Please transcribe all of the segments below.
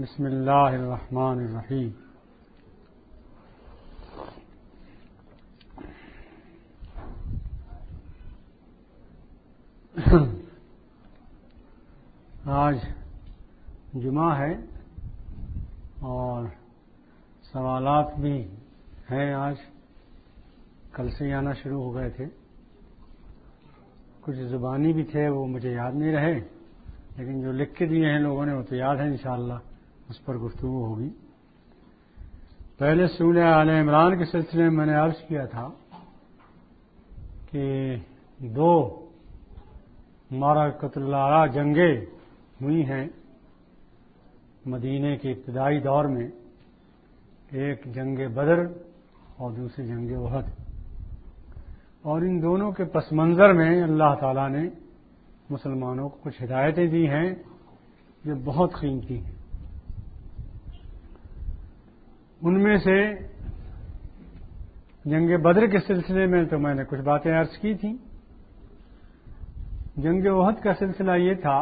بسم اللہ الرحمن الرحیم۔ آج جمعہ ہے اور سوالات بھی ہیں۔ آج کل سے آنا شروع ہو گئے تھے، کچھ زبانی بھی تھے، وہ مجھے یاد نہیں رہے، لیکن جو لکھ کے دیے ہیں لوگوں نے وہ تو یاد ہے، انشاءاللہ اس پر گفتگو ہوگی۔ پہلے سورہ آل عمران کے سلسلے میں نے عرض کیا تھا کہ دو معرکۃ العراء جنگیں ہوئی ہیں مدینے کے ابتدائی دور میں، ایک جنگ بدر اور دوسری جنگ احد، اور ان دونوں کے پس منظر میں اللہ تعالیٰ نے مسلمانوں کو کچھ ہدایتیں دی ہیں جو بہت قیمتی ہیں۔ ان میں سے جنگ بدر کے سلسلے میں تو میں نے کچھ باتیں عرض کی تھیں۔ جنگ احد کا سلسلہ یہ تھا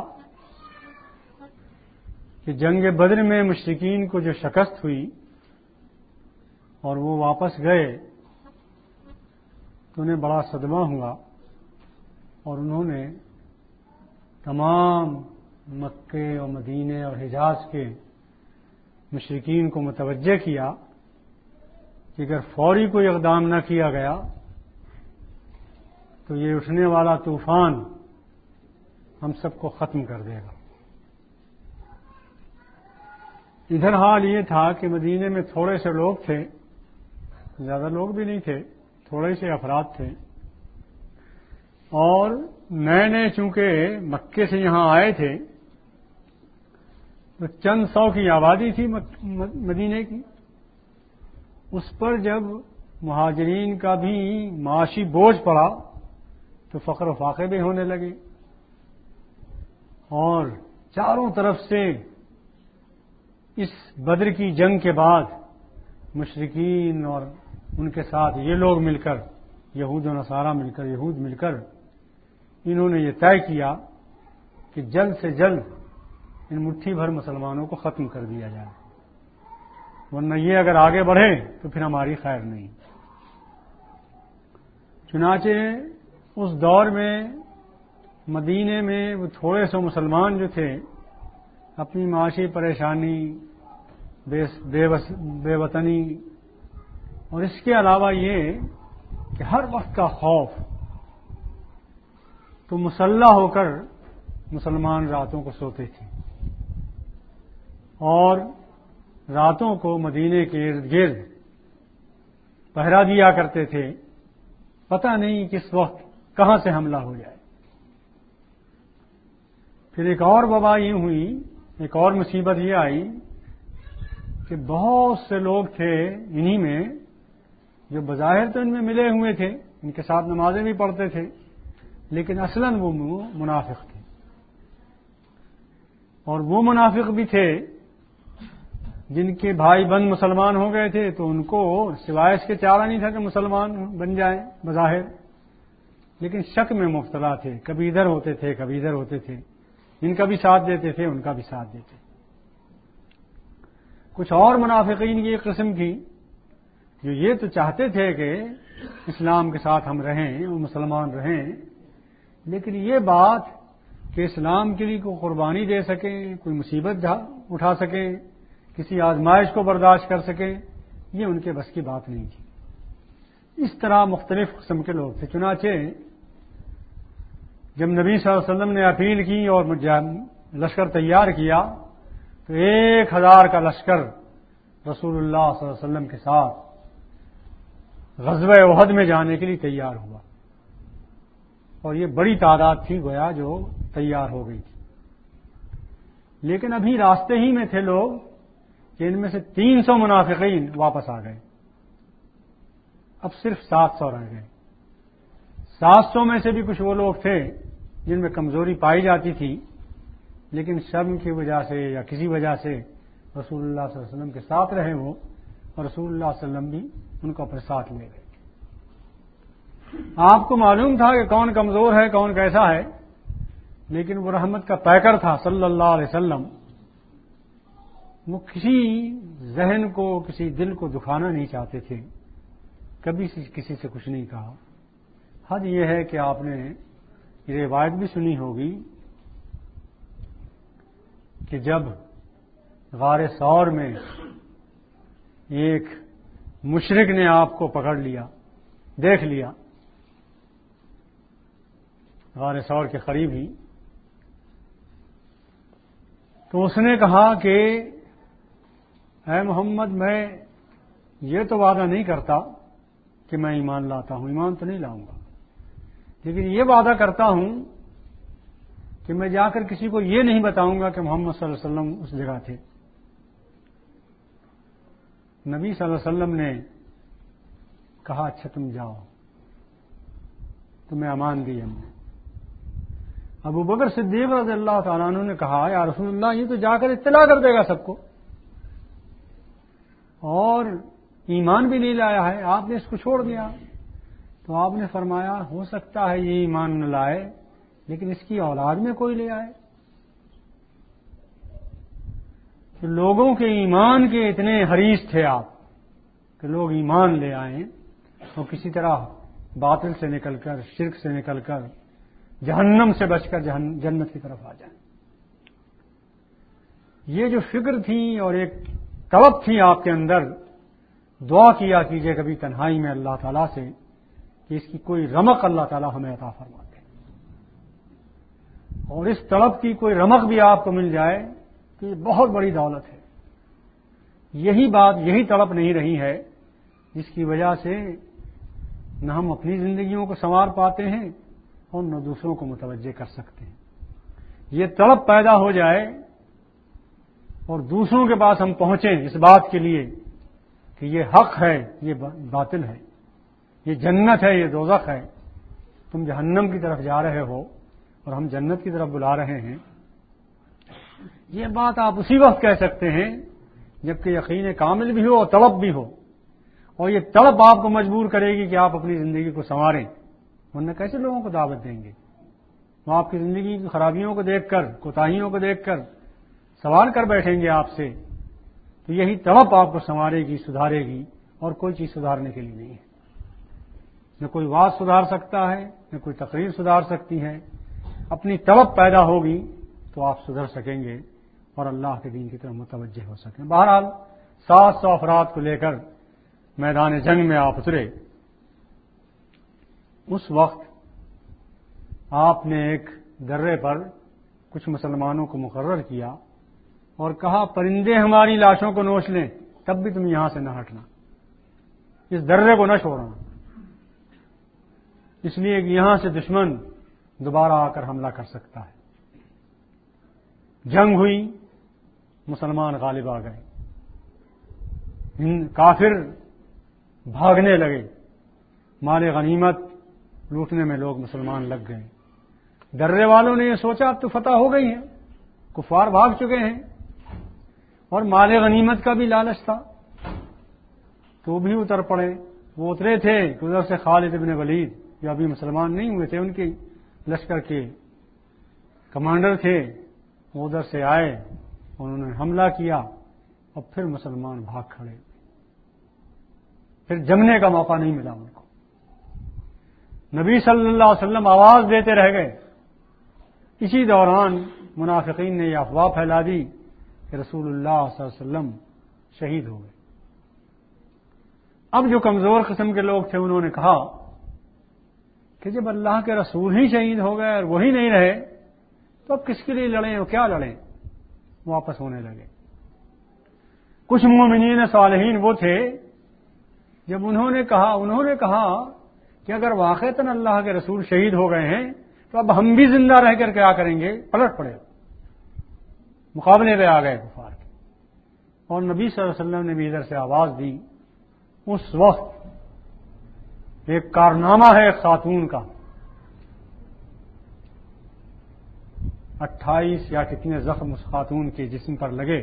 کہ جنگ بدر میں مشرکین کو جو شکست ہوئی اور وہ واپس گئے تو انہیں بڑا صدمہ ہوا، اور انہوں نے تمام مکے اور مدینے اور حجاز کے مشرکین کو متوجہ کیا کہ اگر فوری کوئی اقدام نہ کیا گیا تو یہ اٹھنے والا طوفان ہم سب کو ختم کر دے گا۔ ادھر حال یہ تھا کہ مدینے میں تھوڑے سے لوگ تھے، زیادہ لوگ بھی نہیں تھے، تھوڑے سے افراد تھے، اور نئے چونکہ مکے سے یہاں آئے تھے تو چند سو کی آبادی تھی مدینے کی، اس پر جب مہاجرین کا بھی معاشی بوجھ پڑا تو فقر و فاقے بھی ہونے لگے، اور چاروں طرف سے اس بدر کی جنگ کے بعد مشرکین اور ان کے ساتھ یہ لوگ مل کر، یہود و نصارہ مل کر انہوں نے یہ طے کیا کہ جلد سے جلد ان مٹھی بھر مسلمانوں کو ختم کر دیا جائے، ورنہ یہ اگر آگے بڑھے تو پھر ہماری خیر نہیں۔ چنانچہ اس دور میں مدینے میں وہ تھوڑے سے مسلمان جو تھے اپنی معاشی پریشانی، بے وطنی، اور اس کے علاوہ یہ کہ ہر وقت کا خوف، تو مسلح ہو کر مسلمان راتوں کو سوتے تھے اور راتوں کو مدینے کے ارد گرد پہرا دیا کرتے تھے، پتہ نہیں کس وقت کہاں سے حملہ ہو جائے۔ پھر ایک اور وبا یہ ہوئی، ایک اور مصیبت یہ آئی کہ بہت سے لوگ تھے انہی میں جو بظاہر تو ان میں ملے ہوئے تھے، ان کے ساتھ نمازیں بھی پڑھتے تھے، لیکن اصلاً وہ منافق تھے، اور وہ منافق بھی تھے جن کے بھائی بند مسلمان ہو گئے تھے تو ان کو سوائے اس کے چارہ نہیں تھا کہ مسلمان بن جائیں بظاہر، لیکن شک میں مبتلا تھے، کبھی ادھر ہوتے تھے کبھی ادھر ہوتے تھے، ان کا بھی ساتھ دیتے تھے ان کا بھی ساتھ دیتے۔ کچھ اور منافقین کی ایک قسم کی جو یہ تو چاہتے تھے کہ اسلام کے ساتھ ہم رہیں اور مسلمان رہیں، لیکن یہ بات کہ اسلام کے لیے کوئی قربانی دے سکیں، کوئی مصیبت اٹھا سکیں، کسی آزمائش کو برداشت کر سکیں، یہ ان کے بس کی بات نہیں تھی۔ اس طرح مختلف قسم کے لوگ تھے۔ چنانچہ جب نبی صلی اللہ علیہ وسلم نے اپیل کی اور لشکر تیار کیا تو 1000 کا لشکر رسول اللہ صلی اللہ علیہ وسلم کے ساتھ غزوہ احد میں جانے کے لیے تیار ہوا، اور یہ بڑی تعداد تھی گویا جو تیار ہو گئی تھی، لیکن ابھی راستے ہی میں تھے لوگ کہ ان میں سے 300 منافقین واپس آ گئے، اب صرف 700 رہ گئے۔ 700 میں سے بھی کچھ وہ لوگ تھے جن میں کمزوری پائی جاتی تھی، لیکن شرم کی وجہ سے یا کسی وجہ سے رسول اللہ صلی اللہ علیہ وسلم کے ساتھ رہے وہ، اور رسول اللہ صلی اللہ علیہ وسلم بھی ان کو اپنے ساتھ لے گئے۔ آپ کو معلوم تھا کہ کون کمزور ہے کون کیسا ہے، لیکن وہ رحمت کا پیکر تھا صلی اللہ علیہ وسلم، وہ کسی ذہن کو کسی دل کو دکھانا نہیں چاہتے تھے، کبھی کسی سے کچھ نہیں کہا۔ حد یہ ہے کہ آپ نے یہ روایت بھی سنی ہوگی کہ جب غار ثور میں ایک مشرک نے آپ کو پکڑ لیا، دیکھ لیا، غار ثور کے قریب ہی، تو اس نے کہا کہ اے محمد، میں یہ تو وعدہ نہیں کرتا کہ میں ایمان لاتا ہوں، ایمان تو نہیں لاؤں گا، لیکن یہ وعدہ کرتا ہوں کہ میں جا کر کسی کو یہ نہیں بتاؤں گا کہ محمد صلی اللہ علیہ وسلم اس جگہ تھے۔ نبی صلی اللہ علیہ وسلم نے کہا اچھا تم جاؤ، تمہیں امان دی ہم نے۔ ابو بکر صدیق رضی اللہ تعالیٰ عنہ نے کہا یا رسول اللہ، یہ تو جا کر اطلاع کر دے گا سب کو، اور ایمان بھی نہیں لایا ہے، آپ نے اس کو چھوڑ دیا۔ تو آپ نے فرمایا ہو سکتا ہے یہ ایمان نہ لائے، لیکن اس کی اولاد میں کوئی لے آئے۔ تو لوگوں کے ایمان کے اتنے حریص تھے آپ کہ لوگ ایمان لے آئیں اور کسی طرح باطل سے نکل کر، شرک سے نکل کر، جہنم سے بچ کر جنت کی طرف آ جائیں۔ یہ جو فکر تھی اور ایک طلب تھی آپ کے اندر، دعا کیا کیجئے کبھی تنہائی میں اللہ تعالیٰ سے کہ اس کی کوئی رمق اللہ تعالیٰ ہمیں عطا فرماتے، اور اس طلب کی کوئی رمق بھی آپ کو مل جائے کہ یہ بہت بڑی دولت ہے۔ یہی بات، یہی طلب نہیں رہی ہے جس کی وجہ سے نہ ہم اپنی زندگیوں کو سنوار پاتے ہیں اور نہ دوسروں کو متوجہ کر سکتے ہیں۔ یہ طلب پیدا ہو جائے اور دوسروں کے پاس ہم پہنچیں اس بات کے لیے کہ یہ حق ہے، یہ باطل ہے، یہ جنت ہے، یہ دوزخ ہے، تم جہنم کی طرف جا رہے ہو اور ہم جنت کی طرف بلا رہے ہیں۔ یہ بات آپ اسی وقت کہہ سکتے ہیں جبکہ یقین کامل بھی ہو اور طلب بھی ہو، اور یہ طلب آپ کو مجبور کرے گی کہ آپ اپنی زندگی کو سنواریں، ورنہ کیسے لوگوں کو دعوت دیں گے؟ وہ آپ کی زندگی کی خرابیوں کو دیکھ کر، کوتاہیوں کو دیکھ کر سوال کر بیٹھیں گے آپ سے۔ تو یہی طلب آپ کو سنوارے گی، سدھارے گی، اور کوئی چیز سدھارنے کے لیے نہیں ہے۔ نہ کوئی واز سدھار سکتا ہے، نہ کوئی تقریر سدھار سکتی ہے۔ اپنی طلب پیدا ہوگی تو آپ سدھر سکیں گے اور اللہ کے دین کی طرف متوجہ ہو سکیں۔ بہرحال 700 افراد کو لے کر میدان جنگ میں آپ اترے۔ اس وقت آپ نے ایک درے پر کچھ مسلمانوں کو مقرر کیا اور کہا پرندے ہماری لاشوں کو نوچ لیں، تب بھی تم یہاں سے نہ ہٹنا، اس درے کو نہ چھوڑنا، اس لیے کہ یہاں سے دشمن دوبارہ آ کر حملہ کر سکتا ہے۔ جنگ ہوئی، مسلمان غالب آ گئے، کافر بھاگنے لگے، مال غنیمت لوٹنے میں لوگ مسلمان لگ گئے۔ درے والوں نے یہ سوچا اب تو فتح ہو گئی ہے، کفار بھاگ چکے ہیں، اور مال غنیمت کا بھی لالچ تھا، تو بھی اتر پڑے۔ وہ اترے تھے کہ ادھر سے خالد ابن ولید جو ابھی مسلمان نہیں ہوئے تھے، ان کے لشکر کے کمانڈر تھے، وہ ادھر سے آئے، انہوں نے حملہ کیا، اور پھر مسلمان بھاگ کھڑے، پھر جمنے کا موقع نہیں ملا ان کو۔ نبی صلی اللہ علیہ وسلم آواز دیتے رہ گئے۔ اسی دوران منافقین نے یہ افواہ پھیلا دی کہ رسول اللہ صلی اللہ علیہ وسلم شہید ہو گئے۔ اب جو کمزور قسم کے لوگ تھے انہوں نے کہا کہ جب اللہ کے رسول ہی شہید ہو گئے اور وہی نہیں رہے تو اب کس کے لیے لڑیں اور کیا لڑیں، واپس ہونے لگے۔ کچھ مومنین صالحین وہ تھے جب انہوں نے کہا کہ اگر واقعتاً اللہ کے رسول شہید ہو گئے ہیں تو اب ہم بھی زندہ رہ کر کیا کریں گے، پلٹ پڑے، مقابلے پہ آ گئے کفار کے۔ اور نبی صلی اللہ علیہ وسلم نے بھی ادھر سے آواز دی۔ اس وقت ایک کارنامہ ہے ایک خاتون کا، 28 یا کتنے زخم اس خاتون کے جسم پر لگے،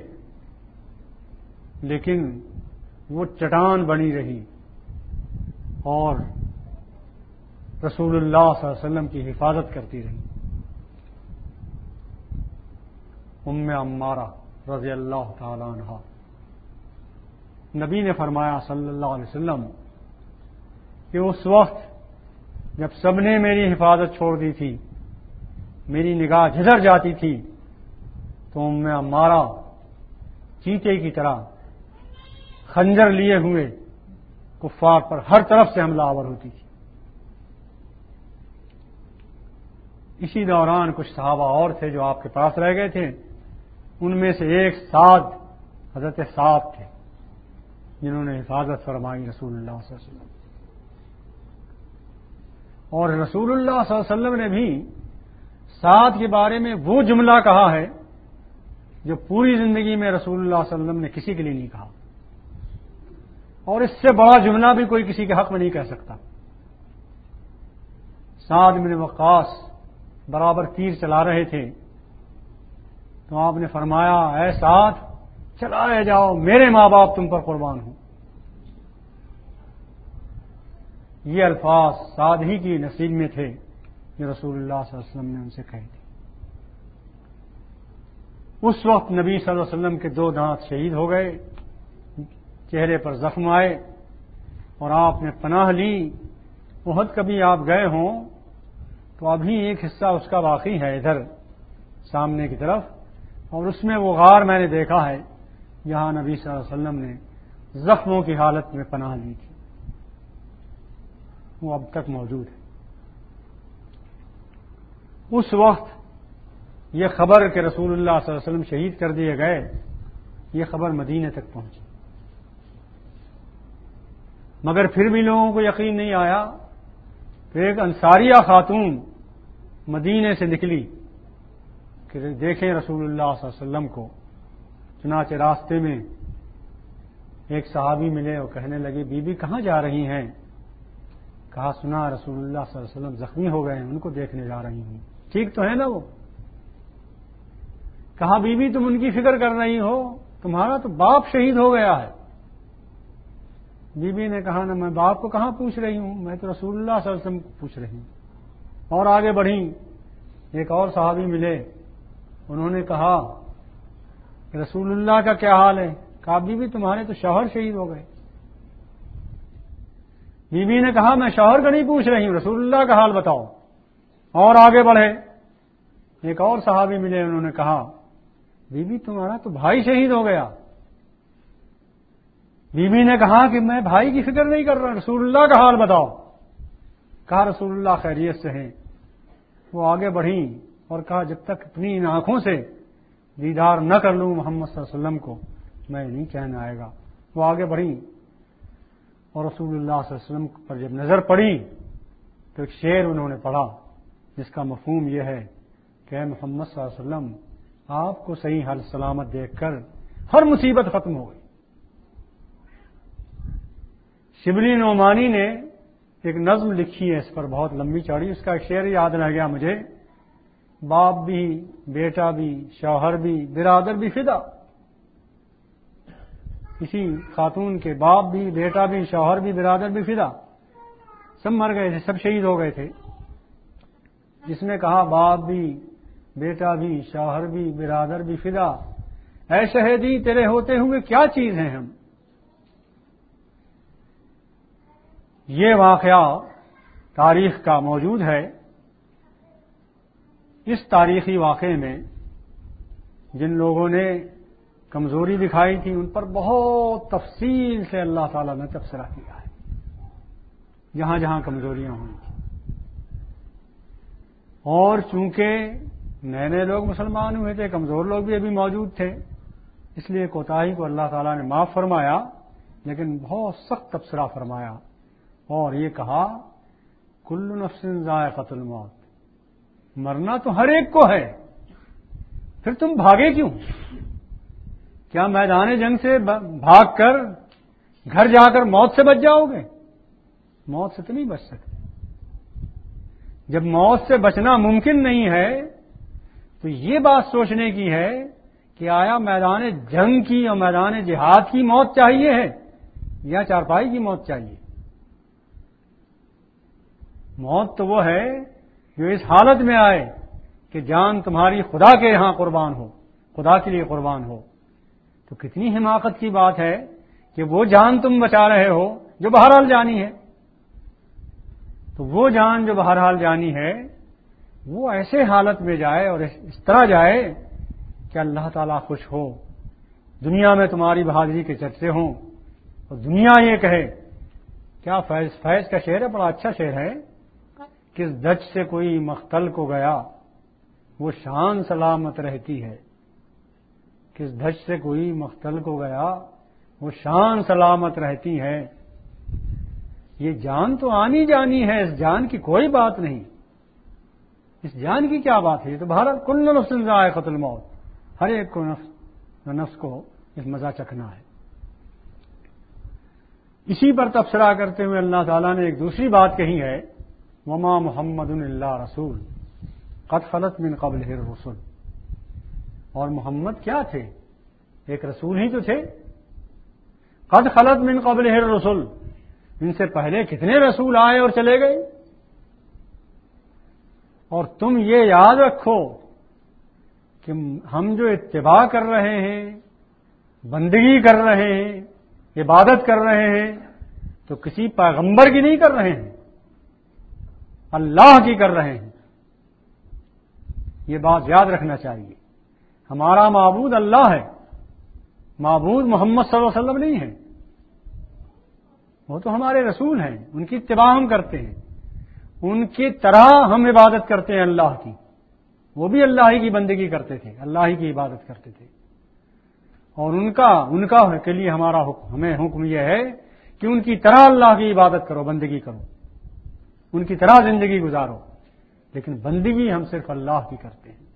لیکن وہ چٹان بنی رہی اور رسول اللہ صلی اللہ علیہ وسلم کی حفاظت کرتی رہی۔ ام عمارہ رضی اللہ تعالی عنہ، نبی نے فرمایا صلی اللہ علیہ وسلم کہ اس وقت جب سب نے میری حفاظت چھوڑ دی تھی، میری نگاہ جھدر جاتی تھی، تو میں عمارہ چیتے کی طرح خنجر لیے ہوئے کفار پر ہر طرف سے حملہ آور ہوتی تھی۔ اسی دوران کچھ صحابہ اور تھے جو آپ کے پاس رہ گئے تھے، ان میں سے ایک سعد، حضرت سعد تھے جنہوں نے حفاظت فرمائی رسول اللہ صلی اللہ علیہ وسلم۔ اور رسول اللہ صلی اللہ علیہ وسلم نے بھی سعد کے بارے میں وہ جملہ کہا ہے جو پوری زندگی میں رسول اللہ صلی اللہ علیہ وسلم نے کسی کے لیے نہیں کہا، اور اس سے بڑا جملہ بھی کوئی کسی کے حق میں نہیں کہہ سکتا۔ سعد بن وقاص برابر تیر چلا رہے تھے تو آپ نے فرمایا، اے سعد چلائے جاؤ، میرے ماں باپ تم پر قربان ہوں۔ یہ الفاظ سعد ہی کی نصیب میں تھے جو رسول اللہ صلی اللہ علیہ وسلم نے ان سے کہے تھے۔ اس وقت نبی صلی اللہ علیہ وسلم کے 2 دانت شہید ہو گئے، چہرے پر زخم آئے، اور آپ نے پناہ لی۔ احد کبھی آپ گئے ہوں تو ابھی ایک حصہ اس کا باقی ہے ادھر سامنے کی طرف، اور اس میں وہ غار میں نے دیکھا ہے جہاں نبی صلی اللہ علیہ وسلم نے زخموں کی حالت میں پناہ لی تھی، وہ اب تک موجود ہے۔ اس وقت یہ خبر کہ رسول اللہ صلی اللہ علیہ وسلم شہید کر دیے گئے، یہ خبر مدینے تک پہنچی، مگر پھر بھی لوگوں کو یقین نہیں آیا۔ تو ایک انصاریہ خاتون مدینے سے نکلی کہ دیکھیں رسول اللہ صلی اللہ علیہ وسلم کو۔ چنانچہ راستے میں ایک صحابی ملے اور کہنے لگے، بی بی کہاں جا رہی ہیں؟ کہا، سنا رسول اللہ صلی اللہ علیہ وسلم زخمی ہو گئے ہیں، ان کو دیکھنے جا رہی ہوں۔ ٹھیک تو ہے نا وہ؟ کہا، بی بی تم ان کی فکر کر رہی ہو، تمہارا تو باپ شہید ہو گیا ہے۔ بی بی نے کہا، نا میں باپ کو کہاں پوچھ رہی ہوں، میں تو رسول اللہ صلی اللہ علیہ وسلم کو پوچھ رہی ہوں۔ اور آگے بڑھی، ایک اور صحابی ملے، انہوں نے کہا کہ رسول اللہ کا کیا حال ہے؟ کہا، بی بی تمہارے تو شوہر شہید ہو گئے۔ بی بی نے کہا، میں شوہر کا نہیں پوچھ رہی ہوں، رسول اللہ کا حال بتاؤ۔ اور آگے بڑھے، ایک اور صحابی ملے، انہوں نے کہا، بی بی تمہارا تو بھائی شہید ہو گیا۔ بی بی نے کہا کہ میں بھائی کی فکر نہیں کر رہا، رسول اللہ کا حال بتاؤ۔ کہا، رسول اللہ خیریت سے ہیں۔ وہ آگے بڑھی اور کہا، جب تک اپنی ان آنکھوں سے دیدار نہ کر لوں محمد صلی اللہ علیہ وسلم کو، میں نہیں چین آئے گا۔ وہ آگے بڑھی اور رسول اللہ صلی اللہ علیہ وسلم پر جب نظر پڑی تو ایک شعر انہوں نے پڑھا جس کا مفہوم یہ ہے کہ اے محمد صلی اللہ علیہ وسلم، آپ کو صحیح حال سلامت دیکھ کر ہر مصیبت ختم ہو گئی۔ شبلی نعمانی نے ایک نظم لکھی ہے اس پر، بہت لمبی چوڑی، اس کا ایک شعر یاد رہ گیا مجھے، باپ بھی، بیٹا بھی، شوہر بھی، برادر بھی فدا۔ کسی خاتون کے باپ بھی، بیٹا بھی، شوہر بھی، برادر بھی فدا، سب مر گئے تھے، سب شہید ہو گئے تھے۔ جس نے کہا باپ بھی، بیٹا بھی، شوہر بھی، برادر بھی فدا، اے شہیدی تیرے ہوتے ہوئے کیا چیز ہیں ہم۔ یہ واقعہ تاریخ کا موجود ہے۔ اس تاریخی واقعے میں جن لوگوں نے کمزوری دکھائی تھی ان پر بہت تفصیل سے اللہ تعالیٰ نے تبصرہ کیا ہے، جہاں جہاں کمزوریاں ہوئی تھیں۔ اور چونکہ نئے نئے لوگ مسلمان ہوئے تھے، کمزور لوگ بھی ابھی موجود تھے، اس لیے کوتاہی کو اللہ تعالیٰ نے معاف فرمایا، لیکن بہت سخت تبصرہ فرمایا اور یہ کہا، کل نفس ذائقۃ الموت، مرنا تو ہر ایک کو ہے، پھر تم بھاگے کیوں؟ کیا میدان جنگ سے بھاگ کر گھر جا کر موت سے بچ جاؤ گے؟ موت سے تو نہیں بچ سکتے۔ جب موت سے بچنا ممکن نہیں ہے تو یہ بات سوچنے کی ہے کہ آیا میدان جنگ کی اور میدان جہاد کی موت چاہیے ہے یا چارپائی کی موت چاہیے؟ موت تو وہ ہے جو اس حالت میں آئے کہ جان تمہاری خدا کے یہاں قربان ہو، خدا کے لیے قربان ہو، تو کتنی حماقت کی بات ہے کہ وہ جان تم بچا رہے ہو جو بہرحال جانی ہے. تو وہ جان جو بہرحال جانی ہے وہ ایسے حالت میں جائے اور اس طرح جائے کہ اللہ تعالیٰ خوش ہو, دنیا میں تمہاری بہادری کے چرچے ہوں اور دنیا یہ کہے. کیا فیض کا شعر ہے, بڑا اچھا شعر ہے. کس دج سے کوئی مختل کو گیا وہ شان سلامت رہتی ہے. کس دج سے کوئی مختل کو گیا وہ شان سلامت رہتی ہے. یہ جان تو آنی جانی ہے, اس جان کی کوئی بات نہیں. اس جان کی کیا بات ہے؟ یہ تو بہرحال کل نفس ذائقۃ الموت, ہر ایک کو نفس کو اس مزہ چکھنا ہے. اسی پر تبصرہ کرتے ہوئے اللہ تعالیٰ نے ایک دوسری بات کہی ہے, وما محمد الا رسول قد خلت من قبلہ الرسل. اور محمد کیا تھے؟ ایک رسول ہی تو تھے. قد خلت من قبلہ الرسل, ان سے پہلے کتنے رسول آئے اور چلے گئے. اور تم یہ یاد رکھو کہ ہم جو اتباع کر رہے ہیں, بندگی کر رہے ہیں, عبادت کر رہے ہیں, تو کسی پیغمبر کی نہیں کر رہے ہیں, اللہ کی کر رہے ہیں. یہ بات یاد رکھنا چاہیے. ہمارا معبود اللہ ہے, معبود محمد صلی اللہ علیہ وسلم نہیں ہے. وہ تو ہمارے رسول ہیں, ان کی اتباع ہم کرتے ہیں, ان کی طرح ہم عبادت کرتے ہیں اللہ کی. وہ بھی اللہ ہی کی بندگی کرتے تھے, اللہ ہی کی عبادت کرتے تھے. اور ان کا کے لیے ہمارا ہمیں حکم یہ ہے کہ ان کی طرح اللہ کی عبادت کرو, بندگی کرو, ان کی طرح زندگی گزارو. لیکن بندگی ہم صرف اللہ کی کرتے ہیں.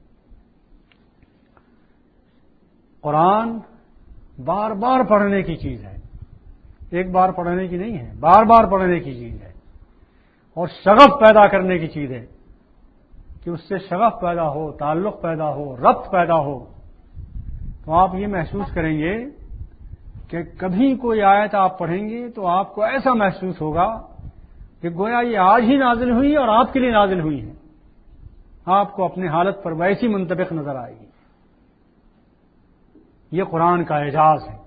قرآن بار بار پڑھنے کی چیز ہے, ایک بار پڑھنے کی نہیں ہے, بار بار پڑھنے کی چیز ہے. اور شغف پیدا کرنے کی چیز ہے کہ اس سے شغف پیدا ہو, تعلق پیدا ہو, ربط پیدا ہو. تو آپ یہ محسوس کریں گے کہ کبھی کوئی آیت آپ پڑھیں گے تو آپ کو ایسا محسوس ہوگا کہ گویا یہ آج ہی نازل ہوئی اور آپ کے لیے نازل ہوئی ہے. آپ کو اپنے حالت پر ویسی منطبق نظر آئے گی. یہ قرآن کا اعجاز ہے.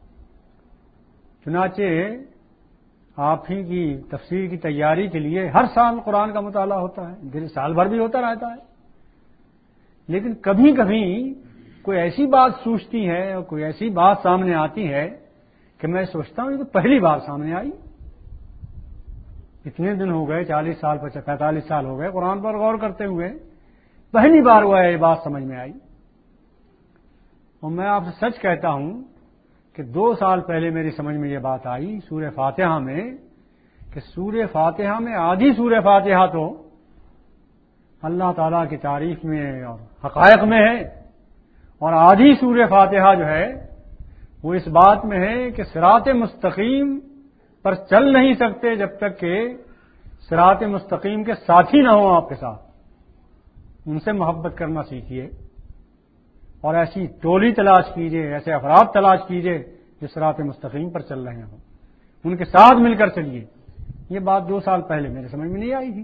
چنانچہ آپ ہی کی تفسیر کی تیاری کے لیے ہر سال قرآن کا مطالعہ ہوتا ہے, سال بھر بھی ہوتا رہتا ہے. لیکن کبھی کبھی کوئی ایسی بات سوچتی ہے اور کوئی ایسی بات سامنے آتی ہے کہ میں سوچتا ہوں یہ تو پہلی بار سامنے آئی. اتنے دن ہو گئے, 40 سال 45 سال ہو گئے قرآن پر غور کرتے ہوئے, پہلی بار وہ یہ بات سمجھ میں آئی. اور میں آپ سے سچ کہتا ہوں کہ 2 سال پہلے میری سمجھ میں یہ بات آئی سورہ فاتحہ میں, کہ سورہ فاتحہ میں آدھی سورہ فاتحہ تو اللہ تعالیٰ کی تعریف میں اور حقائق میں ہے, اور آدھی سورہ فاتحہ جو ہے وہ اس بات میں ہے کہ صراط مستقیم پر چل نہیں سکتے جب تک کہ صراط مستقیم کے ساتھی نہ ہوں آپ کے ساتھ. ان سے محبت کرنا سیکھیے اور ایسی ٹولی تلاش کیجیے, ایسے افراد تلاش کیجیے جو صراط مستقیم پر چل رہے ہوں, ان کے ساتھ مل کر چلیے. یہ بات 2 سال پہلے میرے سمجھ میں نہیں آئی تھی.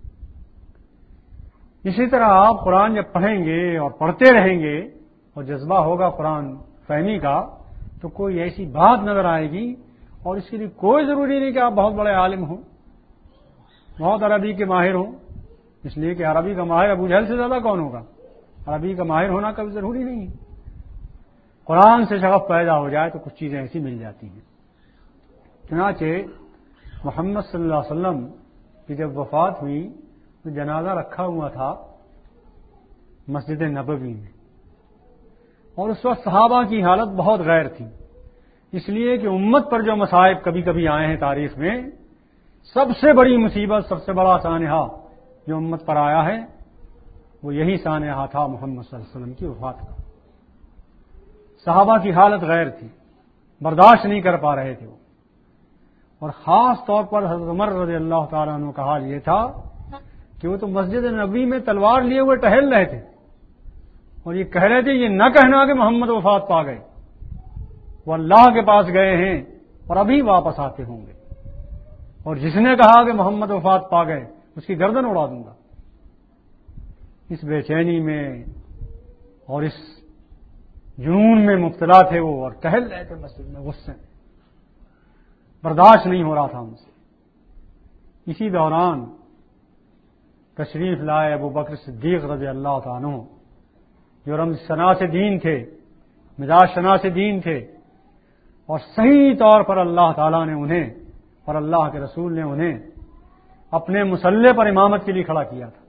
اسی طرح آپ قرآن جب پڑھیں گے اور پڑھتے رہیں گے اور جذبہ ہوگا قرآن فہمی کا, تو کوئی ایسی بات نظر آئے گی. اور اس کے لیے کوئی ضروری نہیں کہ آپ بہت بڑے عالم ہوں, بہت عربی کے ماہر ہوں, اس لیے کہ عربی کا ماہر ابو جہل سے زیادہ کون ہوگا. عربی کا ماہر ہونا کبھی ضروری نہیں ہے. قرآن سے شغف پیدا ہو جائے تو کچھ چیزیں ایسی مل جاتی ہیں. چنانچہ محمد صلی اللہ علیہ وسلم کی جب وفات ہوئی تو جنازہ رکھا ہوا تھا مسجد نبوی میں, اور اس وقت صحابہ کی حالت بہت غیر تھی, اس لیے کہ امت پر جو مصائب کبھی کبھی آئے ہیں تاریخ میں, سب سے بڑی مصیبت, سب سے بڑا سانحہ جو امت پر آیا ہے وہ یہی سانحہ تھا محمد صلی اللہ علیہ وسلم کی وفات کا. صحابہ کی حالت غیر تھی, برداشت نہیں کر پا رہے تھے وہ. اور خاص طور پر حضرت عمر رضی اللہ تعالیٰ عنہ کا حال یہ تھا کہ وہ تو مسجد نبوی میں تلوار لیے ہوئے ٹہل رہے تھے اور یہ کہہ رہے تھے یہ نہ کہنا کہ محمد وفات پا گئے, وہ اللہ کے پاس گئے ہیں اور ابھی واپس آتے ہوں گے, اور جس نے کہا کہ محمد وفات پا گئے اس کی گردن اڑا دوں گا. اس بے چینی میں اور اس جنون میں مبتلا تھے وہ، اور ٹہل رہے تھے مسجد میں غصے میں، برداشت نہیں ہو رہا تھا ان سے۔ اسی دوران تشریف لائے ابو بکر صدیق رضی اللہ تعالیٰ عنہ، جو رمز شناس دین تھے، مزاج شناس دین تھے، اور صحیح طور پر اللہ تعالیٰ نے انہیں اور اللہ کے رسول نے انہیں اپنے مسلح پر امامت کے لیے کھڑا کیا تھا،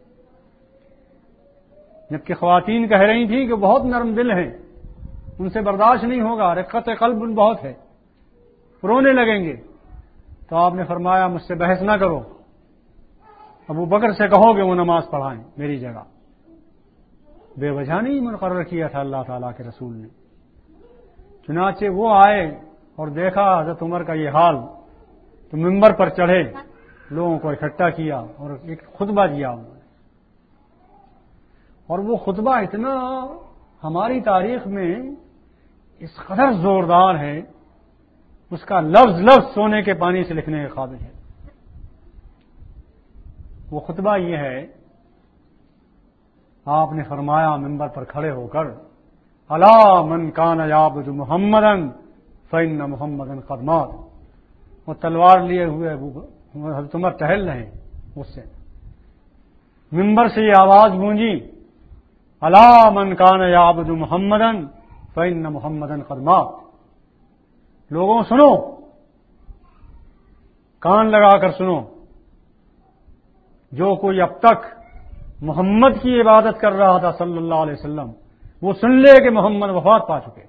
جبکہ خواتین کہہ رہی تھیں کہ بہت نرم دل ہیں، ان سے برداشت نہیں ہوگا، رقت قلب بہت ہے، رونے لگیں گے۔ تو آپ نے فرمایا مجھ سے بحث نہ کرو، ابو بکر سے کہو کہ وہ نماز پڑھائیں میری جگہ۔ بے وجہ نہیں مقرر کیا تھا اللہ تعالیٰ کے رسول نے۔ چنانچہ وہ آئے اور دیکھا حضرت عمر کا یہ حال، تو ممبر پر چڑھے، لوگوں کو اکٹھا کیا اور ایک خطبہ دیا انہوں نے، اور وہ خطبہ اتنا ہماری تاریخ میں اس قدر زوردار ہے، اس کا لفظ لفظ سونے کے پانی سے لکھنے کے قابل ہے۔ وہ خطبہ یہ ہے، آپ نے فرمایا ممبر پر کھڑے ہو کر، الا من کان یعبد محمدا فإن محمدا قد مات۔ وہ تلوار لیے ہوئے حضرت عمر ٹہل رہے ہیں، اس سے ممبر سے یہ آواز گونجی، الا من کان یعبد محمدا فإن محمدا قد مات۔ لوگوں سنو، کان لگا کر سنو، جو کوئی اب تک محمد کی عبادت کر رہا تھا صلی اللہ علیہ وسلم، وہ سن لے کہ محمد وفات پا چکے۔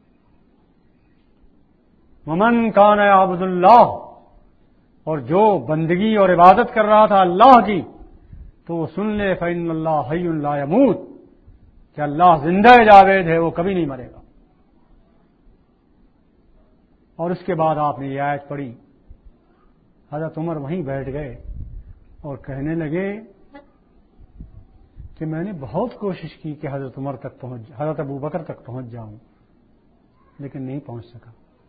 ومن کان یعبد اللہ، اور جو بندگی اور عبادت کر رہا تھا اللہ کی، تو وہ سن لے فإن اللہ حی لا یموت، کہ اللہ زندہ جاوید ہے، وہ کبھی نہیں مرے گا۔ اور اس کے بعد آپ نے یہ آیت پڑھی، حضرت عمر وہیں بیٹھ گئے اور کہنے لگے کہ میں نے بہت کوشش کی کہ حضرت ابو بکر تک پہنچ جاؤں، لیکن نہیں پہنچ سکا۔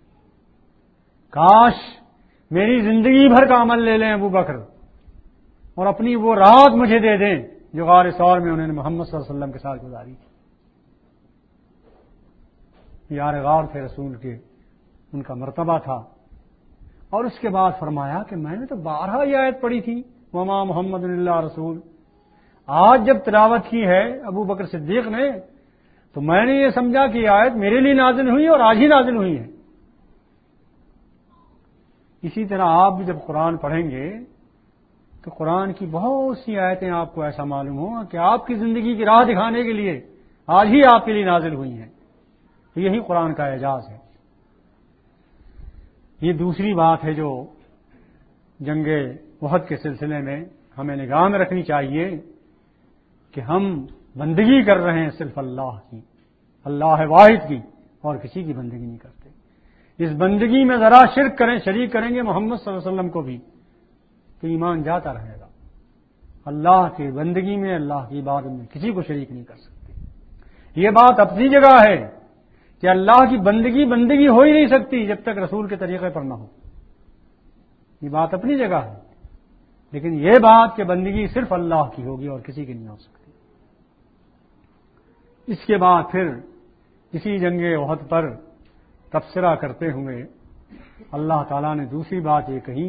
کاش میری زندگی بھر کا عمل لے لیں ابو بکر، اور اپنی وہ رات مجھے دے دیں جو غار ثور میں انہوں نے محمد صلی اللہ علیہ وسلم کے ساتھ گزاری تھی۔ یار غار تھے رسول کے، ان کا مرتبہ تھا۔ اور اس کے بعد فرمایا کہ میں نے تو 12 یہ آیت پڑھی تھی، وما محمد اللہ رسول۔ آج جب تلاوت کی ہے ابو بکر صدیق نے، تو میں نے یہ سمجھا کہ یہ آیت میرے لیے نازل ہوئی اور آج ہی نازل ہوئی ہے۔ اسی طرح آپ بھی جب قرآن پڑھیں گے تو قرآن کی بہت سی آیتیں آپ کو ایسا معلوم ہو کہ آپ کی زندگی کی راہ دکھانے کے لیے آج ہی آپ کے لیے نازل ہوئی ہیں۔ تو یہی قرآن کا اعجاز ہے۔ یہ دوسری بات ہے جو جنگ احد کے سلسلے میں ہمیں نگاہ میں رکھنی چاہیے کہ ہم بندگی کر رہے ہیں صرف اللہ کی، اللہ واحد کی، اور کسی کی بندگی نہیں کرتے۔ اس بندگی میں ذرا شریک کریں گے محمد صلی اللہ علیہ وسلم کو بھی، تو ایمان جاتا رہے گا۔ اللہ کی بندگی میں، اللہ کی عبادت میں کسی کو شریک نہیں کر سکتے۔ یہ بات اپنی جگہ ہے کہ اللہ کی بندگی ہو ہی نہیں سکتی جب تک رسول کے طریقے پر نہ ہو، یہ بات اپنی جگہ ہے، لیکن یہ بات کہ بندگی صرف اللہ کی ہوگی اور کسی کی نہیں ہو سکتی۔ اس کے بعد پھر اسی جنگ احد پر تبصرہ کرتے ہوئے اللہ تعالیٰ نے دوسری بات یہ کہی،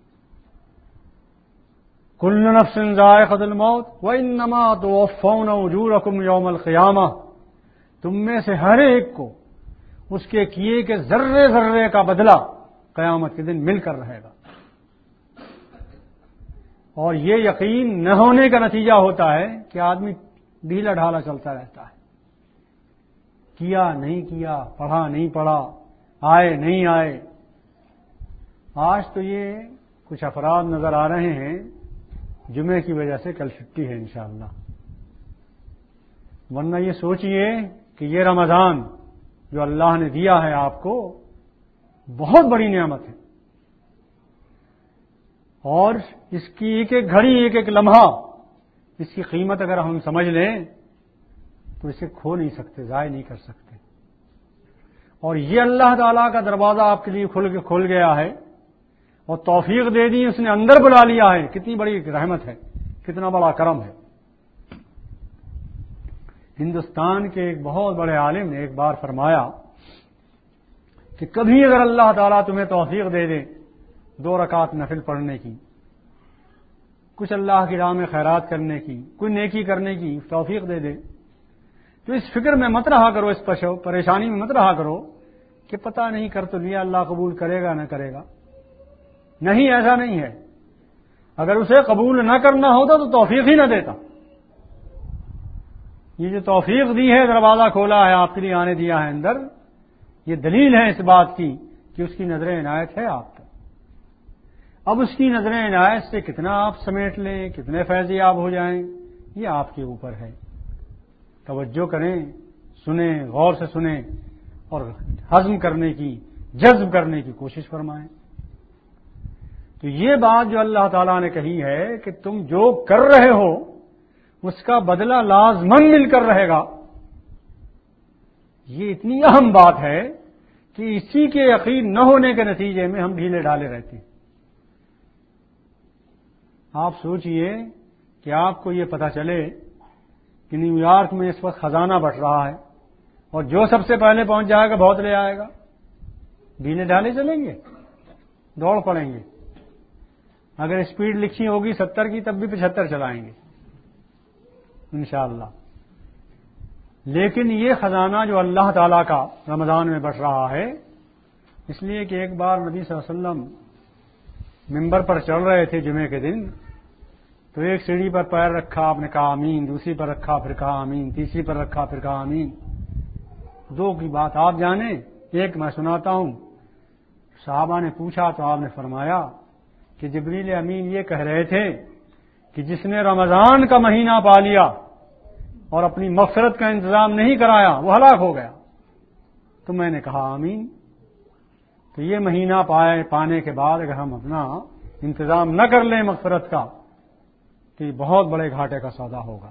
کل نفس ذائقۃ الموت وانما توفون اجورکم یوم القیامہ، تم میں سے ہر ایک کو اس کے کیے کے ذرے ذرے کا بدلہ قیامت کے دن مل کر رہے گا۔ اور یہ یقین نہ ہونے کا نتیجہ ہوتا ہے کہ آدمی ڈھیلا ڈھالا چلتا رہتا ہے، کیا نہیں کیا، پڑھا نہیں پڑھا، آئے نہیں آئے۔ آج تو یہ کچھ افراد نظر آ رہے ہیں جمعے کی وجہ سے کل چھٹی ہے انشاءاللہ، ورنہ یہ سوچئے کہ یہ رمضان جو اللہ نے دیا ہے آپ کو بہت بڑی نعمت ہے، اور اس کی ایک ایک گھڑی، ایک ایک لمحہ، اس کی قیمت اگر ہم سمجھ لیں تو اسے کھو نہیں سکتے، ضائع نہیں کر سکتے۔ اور یہ اللہ تعالیٰ کا دروازہ آپ کے لیے کھل گیا ہے اور توفیق دے دی، اس نے اندر بلا لیا ہے، کتنی بڑی رحمت ہے، کتنا بڑا کرم ہے۔ ہندوستان کے ایک بہت بڑے عالم نے ایک بار فرمایا کہ کبھی اگر اللہ تعالیٰ تمہیں توفیق دے دے 2 رکعت نفل پڑھنے کی، کچھ اللہ کی راہ میں خیرات کرنے کی، کوئی نیکی کرنے کی توفیق دے دے، تو اس فکر میں مت رہا کرو، اس پریشانی میں مت رہا کرو کہ پتہ نہیں کر تو لیا اللہ قبول کرے گا نہ کرے گا۔ نہیں، ایسا نہیں ہے۔ اگر اسے قبول نہ کرنا ہوتا تو توفیق ہی نہ دیتا۔ یہ جو توفیق دی ہے، دروازہ کھولا ہے آپ کے لیے، آنے دیا ہے اندر، یہ دلیل ہے اس بات کی کہ اس کی نظر عنایت ہے آپ پر۔ اب اس کی نظر عنایت سے کتنا آپ سمیٹ لیں، کتنے فیض یاب ہو جائیں، یہ آپ کے اوپر ہے۔ توجہ کریں، سنیں، غور سے سنیں اور ہضم کرنے کی، جذب کرنے کی کوشش فرمائیں۔ تو یہ بات جو اللہ تعالیٰ نے کہی ہے کہ تم جو کر رہے ہو اس کا بدلہ لازماً مل کر رہے گا، یہ اتنی اہم بات ہے کہ اسی کے یقین نہ ہونے کے نتیجے میں ہم ڈھیلے ڈالے رہتے ہیں۔ آپ سوچئے کہ آپ کو یہ پتہ چلے کہ نیو یارک میں اس وقت خزانہ بٹ رہا ہے اور جو سب سے پہلے پہنچ جائے گا بہت لے آئے گا، ڈھیلے ڈالے چلیں گے، دوڑ پڑیں گے۔ اگر اسپیڈ لکھی ہوگی 70 کی تب بھی 75 چلائیں گے انشاءاللہ۔ لیکن یہ خزانہ جو اللہ تعالیٰ کا رمضان میں بٹ رہا ہے، اس لیے کہ ایک بار نبی صلی اللہ علیہ وسلم ممبر پر چڑھ رہے تھے جمعے کے دن، تو ایک سیڑھی پر پیر رکھا، آپ نے کہا آمین، دوسری پر رکھا پھر کہا آمین، تیسری پر رکھا پھر کہا آمین۔ 2 کی بات آپ جانیں، ایک میں سناتا ہوں۔ صحابہ نے پوچھا تو آپ نے فرمایا کہ جبریل امین یہ کہہ رہے تھے کہ جس نے رمضان کا مہینہ پا لیا اور اپنی مغفرت کا انتظام نہیں کرایا وہ ہلاک ہو گیا۔ تو میں نے کہا آمین۔ تو یہ مہینہ پانے کے بعد اگر ہم اپنا انتظام نہ کر لیں مغفرت کا تو یہ بہت بڑے گھاٹے کا سودا ہوگا۔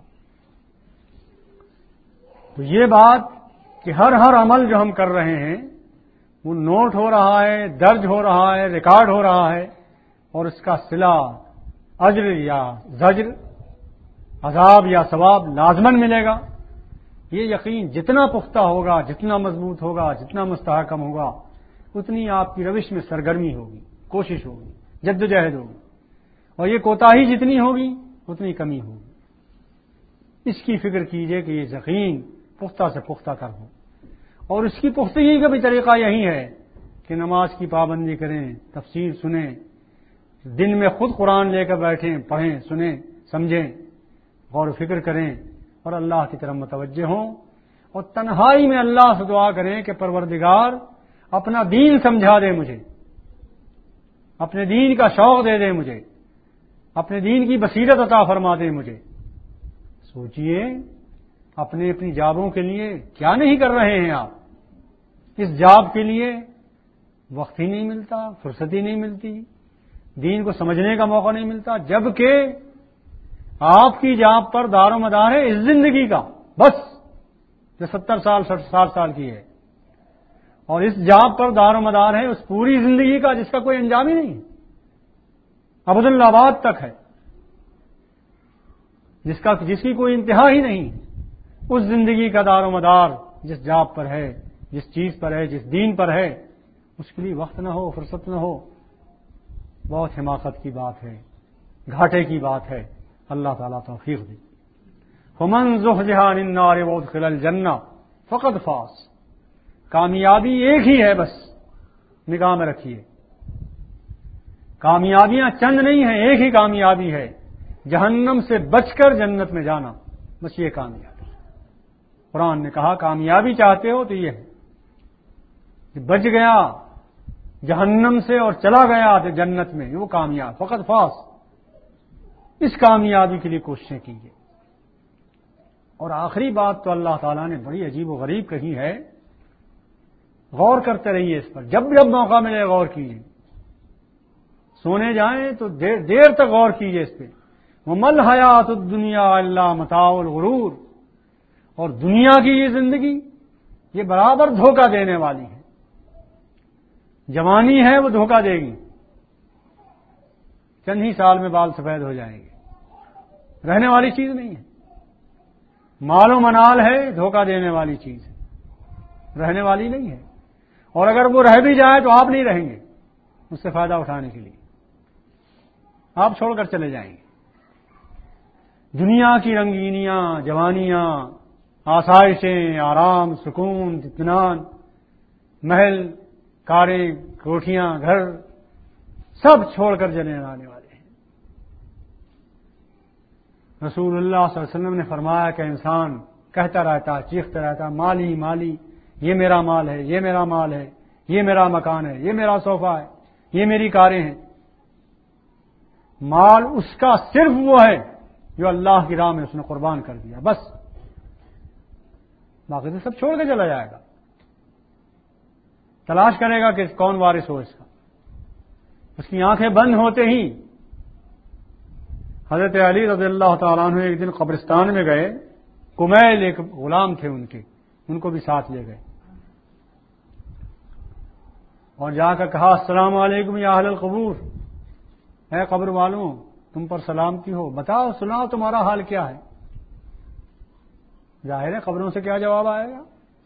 تو یہ بات کہ ہر عمل جو ہم کر رہے ہیں وہ نوٹ ہو رہا ہے، درج ہو رہا ہے، ریکارڈ ہو رہا ہے، اور اس کا صلہ اجر یا زجر، عذاب یا ثواب لازماً ملے گا۔ یہ یقین جتنا پختہ ہوگا، جتنا مضبوط ہوگا، جتنا مستحکم ہوگا، اتنی آپ کی روش میں سرگرمی ہوگی، کوشش ہوگی، جد و جہد ہوگی، اور یہ کوتاہی جتنی ہوگی اتنی کمی ہوگی۔ اس کی فکر کیجئے کہ یہ یقین پختہ سے پختہ تر ہو، اور اس کی پختگی کا بھی طریقہ یہی ہے کہ نماز کی پابندی کریں، تفسیر سنیں، دن میں خود قرآن لے کر بیٹھیں، پڑھیں، سنیں، سمجھیں، غور و فکر کریں اور اللہ کی طرف متوجہ ہوں، اور تنہائی میں اللہ سے دعا کریں کہ پروردگار اپنا دین سمجھا دے مجھے، اپنے دین کا شوق دے دے مجھے، اپنے دین کی بصیرت عطا فرما دے مجھے۔ سوچئے اپنی جابوں کے لیے کیا نہیں کر رہے ہیں آپ؟ اس جاب کے لیے وقت ہی نہیں ملتا، فرصت ہی نہیں ملتی، دین کو سمجھنے کا موقع نہیں ملتا، جبکہ آپ کی جاب پر دار و مدار ہے اس زندگی کا، بس جو 70 سال 60 سال کی ہے، اور اس جاب پر دار و مدار ہے اس پوری زندگی کا جس کا کوئی انجام ہی نہیں، ابدالآباد تک ہے، جس کی کوئی انتہا ہی نہیں۔ اس زندگی کا دار و مدار جس جاب پر ہے، جس چیز پر ہے، جس دین پر ہے، اس کے لیے وقت نہ ہو، فرصت نہ ہو، بہت حماقت کی بات ہے، گھاٹے کی بات ہے۔ اللہ تعالیٰ توفیق دی۔ فمن زحزح عن النار وادخل الجنہ فقد فاز۔ کامیابی ایک ہی ہے، بس نگاہ میں رکھیے، کامیابیاں چند نہیں ہیں، ایک ہی کامیابی ہے، جہنم سے بچ کر جنت میں جانا، بس یہ کامیابی۔ قرآن نے کہا کامیابی چاہتے ہو تو یہ ہے کہ بچ گیا جہنم سے اور چلا گیا جنت میں، وہ کامیاب، فقط فاز۔ اس کامیابی کے لیے کوششیں کیجیے۔ اور آخری بات تو اللہ تعالیٰ نے بڑی عجیب و غریب کہی ہے، غور کرتے رہیے اس پر، جب جب موقع ملے غور کیجیے، سونے جائیں تو دیر تک غور کیجیے اس پہ۔ وَمَا الْحَيَاةُ الدُّنْيَا إِلَّا مَتَاعُ الْغُرُورِ۔ اور دنیا کی یہ زندگی یہ برابر دھوکہ دینے والی ہے، جوانی ہے وہ دھوکہ دے گی، چند ہی سال میں بال سفید ہو جائیں گے، رہنے والی چیز نہیں ہے۔ مال و منال ہے دھوکہ دینے والی چیز ہے، رہنے والی نہیں ہے، اور اگر وہ رہ بھی جائے تو آپ نہیں رہیں گے اس سے فائدہ اٹھانے کے لیے، آپ چھوڑ کر چلے جائیں گے۔ دنیا کی رنگینیاں، جوانیاں، آسائشیں، آرام، سکون، اطمینان، محل، کاریں، کوٹھیاں، گھر، سب چھوڑ کر چلے آنے والے ہیں۔ رسول اللہ صلی اللہ علیہ وسلم نے فرمایا کہ انسان کہتا رہتا، چیختا رہتا، مالی مالی، یہ میرا مال ہے، یہ میرا مال ہے، یہ میرا مکان ہے، یہ میرا صوفہ ہے، یہ میری کاریں ہیں۔ مال اس کا صرف وہ ہے جو اللہ کی راہ میں اس نے قربان کر دیا، بس، باقی تو سب چھوڑ کے چلا جائے گا، تلاش کرے گا کہ کون وارث ہو اس کا۔ اس کی آنکھیں بند ہوتے ہی حضرت علی رضی اللہ تعالیٰ عنہ ایک دن قبرستان میں گئے، کمیل ایک غلام تھے ان کو بھی ساتھ لے گئے اور جا کر کہا السلام علیکم یا اہل القبور، اے قبر والوں تم پر سلامتی ہو، بتاؤ سناؤ تمہارا حال کیا ہے۔ ظاہر ہے قبروں سے کیا جواب آئے گا؟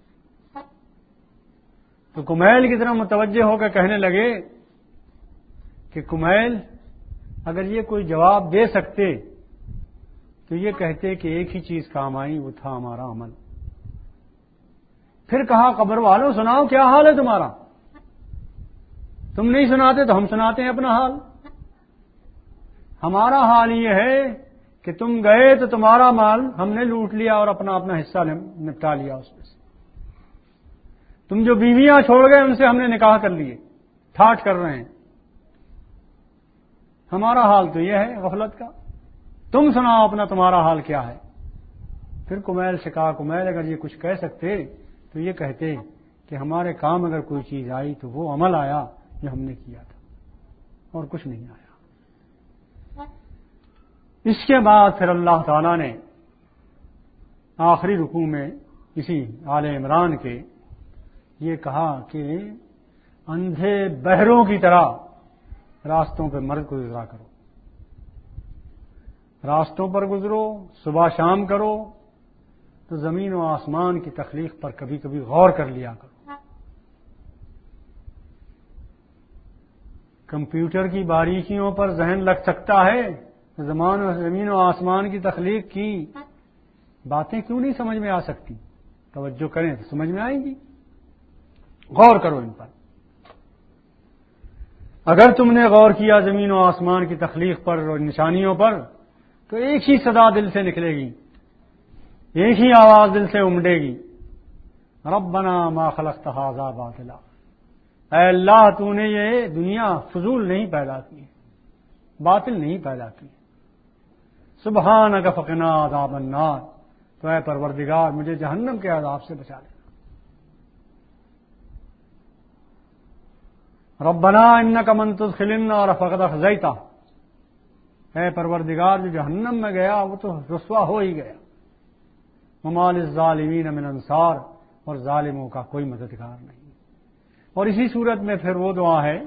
تو کمیل کی طرح متوجہ ہو کر کہنے لگے کہ کمیل اگر یہ کوئی جواب دے سکتے تو یہ کہتے کہ ایک ہی چیز کام آئی، وہ تھا ہمارا عمل۔ پھر کہا قبر والوں سناؤ کیا حال ہے تمہارا، تم نہیں سناتے تو ہم سناتے ہیں اپنا حال۔ ہمارا حال یہ ہے کہ تم گئے تو تمہارا مال ہم نے لوٹ لیا اور اپنا اپنا حصہ نپٹا لیا اس میں سے، تم جو بیویاں چھوڑ گئے ان سے ہم نے نکاح کر لیے، ٹھاٹ کر رہے ہیں۔ ہمارا حال تو یہ ہے غفلت کا، تم سناؤ اپنا تمہارا حال کیا ہے۔ پھر کمیل سے کہا کمیل اگر یہ کچھ کہہ سکتے تو یہ کہتے کہ ہمارے کام اگر کوئی چیز آئی تو وہ عمل آیا جو ہم نے کیا تھا، اور کچھ نہیں آیا۔ اس کے بعد پھر اللہ تعالیٰ نے آخری رکوع میں اسی آل عمران کے یہ کہا کہ اندھے بہروں کی طرح راستوں پہ مرد کو گزرا کرو، راستوں پر گزرو، صبح شام کرو، تو زمین و آسمان کی تخلیق پر کبھی کبھی غور کر لیا کرو۔ کمپیوٹر کی باریکیوں پر ذہن لگ سکتا ہے، زمین و آسمان کی تخلیق کی باتیں کیوں نہیں سمجھ میں آ سکتی؟ توجہ کریں تو سمجھ میں آئیں گی، غور کرو ان پر۔ اگر تم نے غور کیا زمین و آسمان کی تخلیق پر اور نشانیوں پر تو ایک ہی صدا دل سے نکلے گی، ایک ہی آواز دل سے امڑے گی، ربنا ما خلقت ھذا باطلا، اے اللہ تو نے یہ دنیا فضول نہیں پیدا کی، باطل نہیں پیدا کی، سبحانک فقنا عذاب النار، تو اے پروردگار مجھے جہنم کے عذاب سے بچا لے۔ ربنا انک من تدخل النار فقد اخزیتہ، اے پروردگار جو جہنم میں گیا وہ تو رسوا ہو ہی گیا، وما للظالمین من انصار، اور ظالموں کا کوئی مددگار نہیں۔ اور اسی صورت میں پھر وہ دعا ہے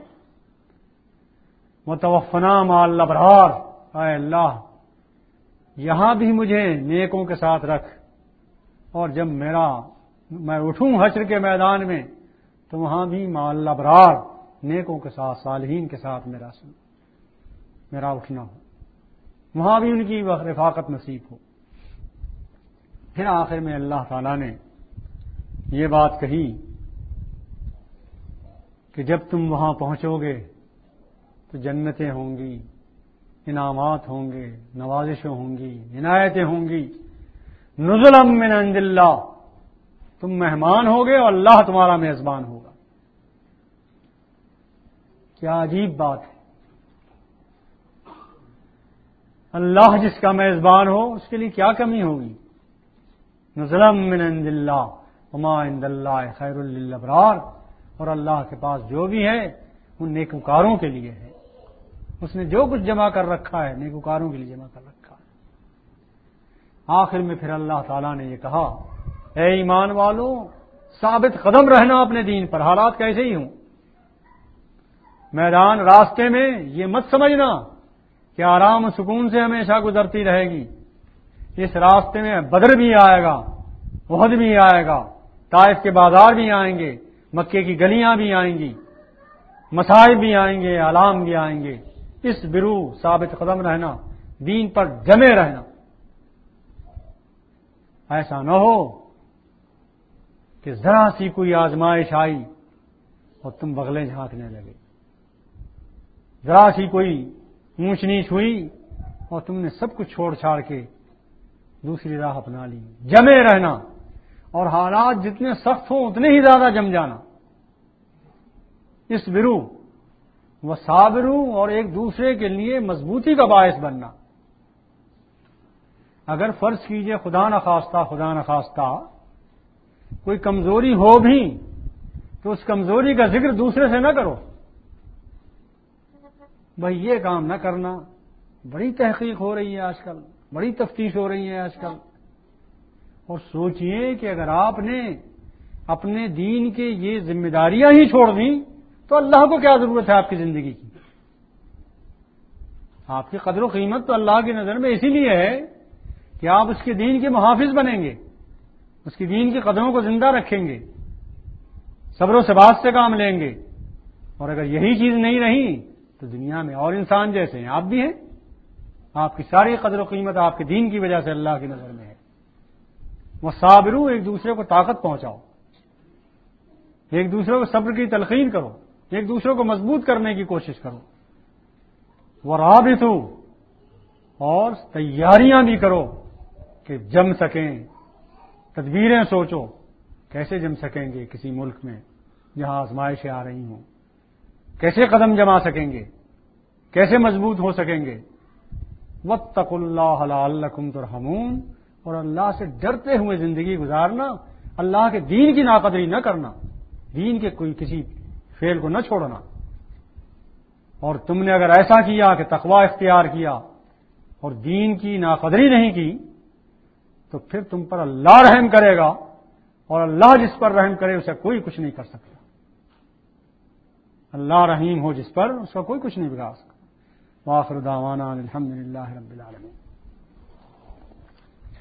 وتوفنا مع الابرار، اے اللہ یہاں بھی مجھے نیکوں کے ساتھ رکھ، اور جب میں اٹھوں حشر کے میدان میں تو وہاں بھی مع الابرار، نیکوں کے ساتھ، صالحین کے ساتھ میرا اٹھنا ہو، وہاں بھی ان کی رفاقت نصیب ہو۔ پھر آخر میں اللہ تعالیٰ نے یہ بات کہی کہ جب تم وہاں پہنچو گے تو جنتیں ہوں گی، انعامات ہوں گے، نوازشیں ہوں گی، عنایتیں ہوں گی، نزلا من عند اللہ، تم مہمان ہوگے اور اللہ تمہارا میزبان ہوگا۔ کیا عجیب بات ہے، اللہ جس کا میزبان ہو اس کے لیے کیا کمی ہوگی۔ نزلا من عند اللہ وما عند اللہ خیر للابرار، اور اللہ کے پاس جو بھی ہے ان نیکوکاروں کے لیے ہے، اس نے جو کچھ جمع کر رکھا ہے نیکوکاروں کے لیے جمع کر رکھا ہے۔ آخر میں پھر اللہ تعالیٰ نے یہ کہا اے ایمان والوں ثابت قدم رہنا اپنے دین پر، حالات کیسے ہی ہوں۔ میدان راستے میں یہ مت سمجھنا کہ آرام و سکون سے ہمیشہ گزرتی رہے گی، اس راستے میں بدر بھی آئے گا، احد بھی آئے گا، طائف کے بازار بھی آئیں گے، مکے کی گلیاں بھی آئیں گی، مصائب بھی آئیں گے، علام بھی آئیں گے۔ اس برو ثابت قدم رہنا، دین پر جمے رہنا۔ ایسا نہ ہو کہ ذرا سی کوئی آزمائش آئی اور تم بغلیں جھانکنے لگے، ذرا سی کوئی اونچ نیچ ہوئی اور تم نے سب کچھ چھوڑ چھاڑ کے دوسری راہ اپنا لی۔ جمے رہنا، اور حالات جتنے سخت ہوں اتنے ہی زیادہ جم جانا۔ اس برو وہ صابروں، اور ایک دوسرے کے لیے مضبوطی کا باعث بننا۔ اگر فرض کیجئے خدا نخواستہ کوئی کمزوری ہو بھی تو اس کمزوری کا ذکر دوسرے سے نہ کرو، بھائی یہ کام نہ کرنا، بڑی تحقیق ہو رہی ہے آج کل، بڑی تفتیش ہو رہی ہے آج کل۔ اور سوچئے کہ اگر آپ نے اپنے دین کے یہ ذمہ داریاں ہی چھوڑ دیں تو اللہ کو کیا ضرورت ہے آپ کی زندگی کی؟ آپ کی قدر و قیمت تو اللہ کی نظر میں اسی لیے ہے کہ آپ اس کے دین کے محافظ بنیں گے، اس کی دین کی قدروں کو زندہ رکھیں گے، صبر و ثبات سے کام لیں گے۔ اور اگر یہی چیز نہیں رہی تو دنیا میں اور انسان جیسے ہیں آپ بھی ہیں، آپ کی ساری قدر و قیمت آپ کے دین کی وجہ سے اللہ کی نظر میں ہے۔ وہ صابروں، ایک دوسرے کو طاقت پہنچاؤ، ایک دوسرے کو صبر کی تلقین کرو، ایک دوسرے کو مضبوط کرنے کی کوشش کرو۔ وہ رابطوں، اور تیاریاں بھی کرو کہ جم سکیں، تدبیریں سوچو کیسے جم سکیں گے کسی ملک میں جہاں آزمائشیں آ رہی ہوں، کیسے قدم جما سکیں گے، کیسے مضبوط ہو سکیں گے۔ واتقوا اللہ لعلکم ترحمون، اور اللہ سے ڈرتے ہوئے زندگی گزارنا، اللہ کے دین کی ناقدری نہ کرنا، دین کے کوئی کسی فعل کو نہ چھوڑنا۔ اور تم نے اگر ایسا کیا کہ تقوی اختیار کیا اور دین کی ناقدری نہیں کی تو پھر تم پر اللہ رحم کرے گا، اور اللہ جس پر رحم کرے اسے کوئی کچھ نہیں کر سکتا۔ اللہ رحیم ہو جس پر، اس کا کوئی کچھ نہیں بگاڑ سکتا۔ وآخر دعوانا الحمدللہ رب العالمین۔